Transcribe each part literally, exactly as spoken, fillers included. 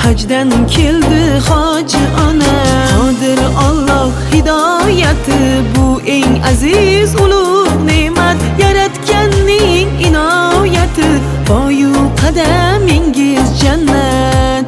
hajdan keldi hoji ona. Qodir Alloh hidoyati, bu eng aziz ulug' ne'mat, yaratganning inoyati. Boyu qadamingiz jannat.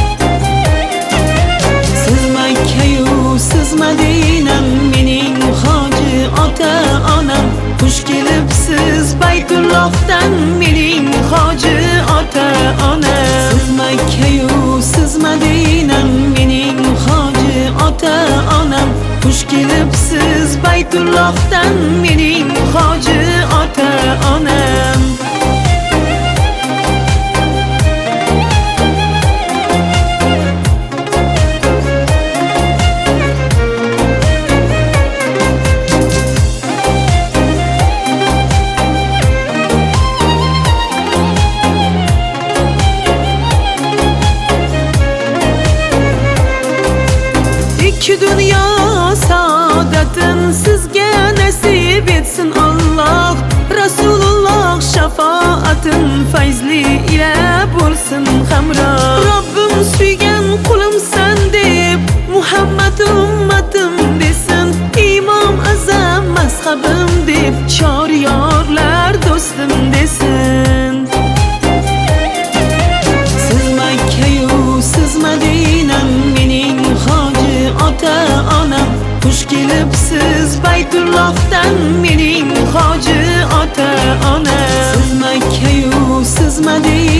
Siz Makka-yu siz Madinam, mening hoji ota onam. Xush kelibsiz Baytullohdan, mening hoji ota ona. Siz Makka-yu siz Madinam, mening hoji ota onam. Xush kelibsiz Baytullohdan, mening hoji ota onam. İki dünya saadetin sizge nasip etsin Allah. Resulullah şafaatin feyzli ile bulsun hamra. Rabbim suygan kulumsan deb Muhammed ummatim desin. İmam azam mazhabim deb şariyorlar dostum desin. Siz Makka-yu siz Madinam, mening hoji ota onam. Xush kelibsiz Baytullohdan, mening hoji ota ona. Siz Makka-yu siz Madinam,